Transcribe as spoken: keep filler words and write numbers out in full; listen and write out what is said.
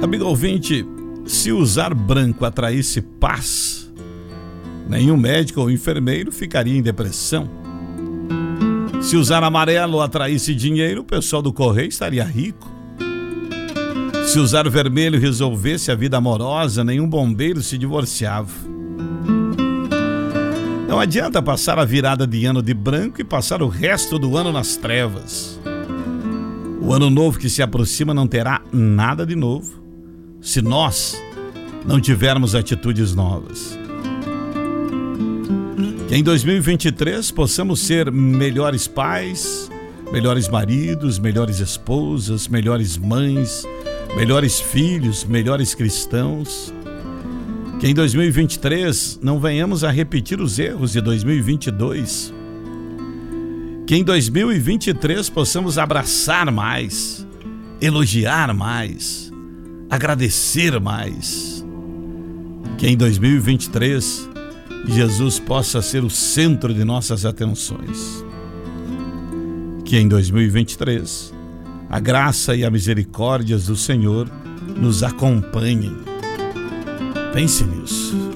Amigo ouvinte, se usar branco atraísse paz, nenhum médico ou enfermeiro ficaria em depressão. Se usar amarelo atraísse dinheiro, o pessoal do correio estaria rico. Se usar vermelho resolvesse a vida amorosa, nenhum bombeiro se divorciava. Não adianta passar a virada de ano de branco e passar o resto do ano nas trevas. O ano novo que se aproxima não terá nada de novo se nós não tivermos atitudes novas. Que em dois mil e vinte e três possamos ser melhores pais, melhores maridos, melhores esposas, melhores mães, melhores filhos, melhores cristãos. Que em dois mil e vinte e três não venhamos a repetir os erros de dois mil e vinte e dois. Que em dois mil e vinte e três possamos abraçar mais, elogiar mais, agradecer mais. Que em dois mil e vinte e três Jesus possa ser o centro de nossas atenções. Que em dois mil e vinte e três a graça e a misericórdia do Senhor nos acompanhem. Pense nisso.